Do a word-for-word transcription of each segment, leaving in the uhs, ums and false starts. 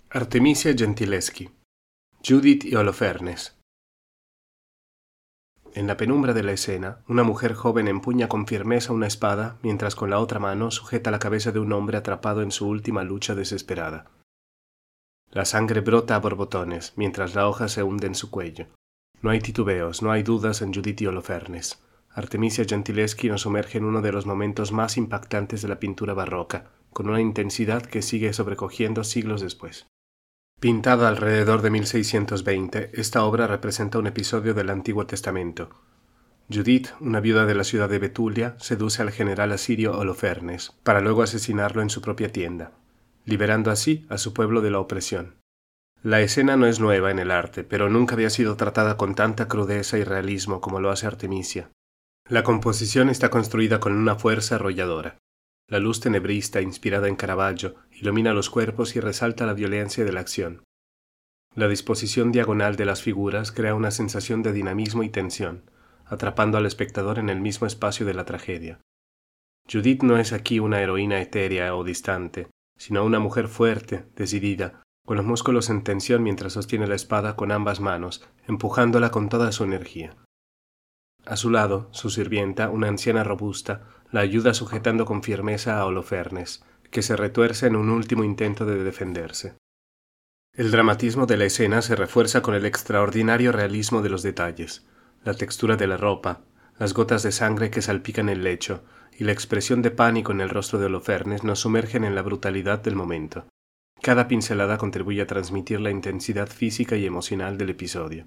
Artemisia Gentileschi, Judith y Holofernes. En la penumbra de la escena, una mujer joven empuña con firmeza una espada, mientras con la otra mano sujeta la cabeza de un hombre atrapado en su última lucha desesperada. La sangre brota a borbotones, mientras la hoja se hunde en su cuello. No hay titubeos, no hay dudas en Judith y Holofernes. Artemisia Gentileschi nos sumerge en uno de los momentos más impactantes de la pintura barroca, con una intensidad que sigue sobrecogiendo siglos después. Pintada alrededor de mil seiscientos veinte, esta obra representa un episodio del Antiguo Testamento. Judith, una viuda de la ciudad de Betulia, seduce al general asirio Holofernes, para luego asesinarlo en su propia tienda, liberando así a su pueblo de la opresión. La escena no es nueva en el arte, pero nunca había sido tratada con tanta crudeza y realismo como lo hace Artemisia. La composición está construida con una fuerza arrolladora. La luz tenebrista, inspirada en Caravaggio, ilumina los cuerpos y resalta la violencia de la acción. La disposición diagonal de las figuras crea una sensación de dinamismo y tensión, atrapando al espectador en el mismo espacio de la tragedia. Judith no es aquí una heroína etérea o distante, sino una mujer fuerte, decidida, con los músculos en tensión mientras sostiene la espada con ambas manos, empujándola con toda su energía. A su lado, su sirvienta, una anciana robusta, la ayuda sujetando con firmeza a Holofernes, que se retuerce en un último intento de defenderse. El dramatismo de la escena se refuerza con el extraordinario realismo de los detalles, la textura de la ropa, las gotas de sangre que salpican el lecho y la expresión de pánico en el rostro de Holofernes nos sumergen en la brutalidad del momento. Cada pincelada contribuye a transmitir la intensidad física y emocional del episodio.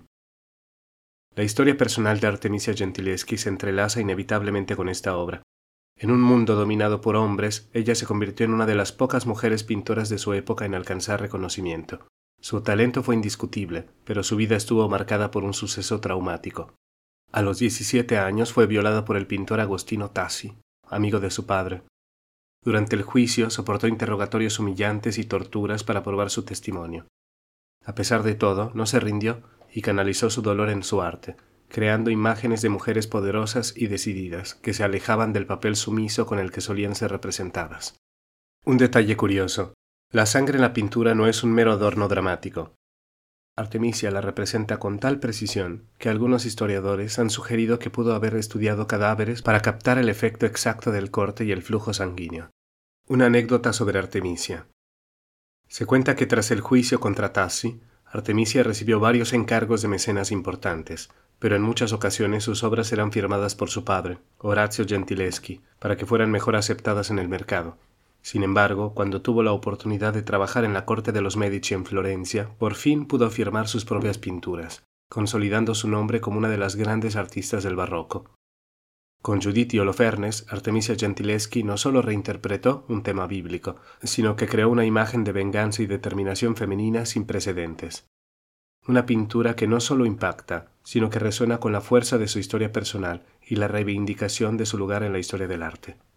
La historia personal de Artemisia Gentileschi se entrelaza inevitablemente con esta obra. En un mundo dominado por hombres, ella se convirtió en una de las pocas mujeres pintoras de su época en alcanzar reconocimiento. Su talento fue indiscutible, pero su vida estuvo marcada por un suceso traumático. A los diecisiete años fue violada por el pintor Agostino Tassi, amigo de su padre. Durante el juicio soportó interrogatorios humillantes y torturas para probar su testimonio. A pesar de todo, no se rindió y canalizó su dolor en su arte, creando imágenes de mujeres poderosas y decididas que se alejaban del papel sumiso con el que solían ser representadas. Un detalle curioso: la sangre en la pintura no es un mero adorno dramático. Artemisia la representa con tal precisión que algunos historiadores han sugerido que pudo haber estudiado cadáveres para captar el efecto exacto del corte y el flujo sanguíneo. Una anécdota sobre Artemisia. Se cuenta que tras el juicio contra Tassi, Artemisia recibió varios encargos de mecenas importantes, pero en muchas ocasiones sus obras eran firmadas por su padre, Orazio Gentileschi, para que fueran mejor aceptadas en el mercado. Sin embargo, cuando tuvo la oportunidad de trabajar en la corte de los Medici en Florencia, por fin pudo firmar sus propias pinturas, consolidando su nombre como una de las grandes artistas del barroco. Con Judith y Holofernes, Artemisia Gentileschi no solo reinterpretó un tema bíblico, sino que creó una imagen de venganza y determinación femenina sin precedentes. Una pintura que no solo impacta, sino que resuena con la fuerza de su historia personal y la reivindicación de su lugar en la historia del arte.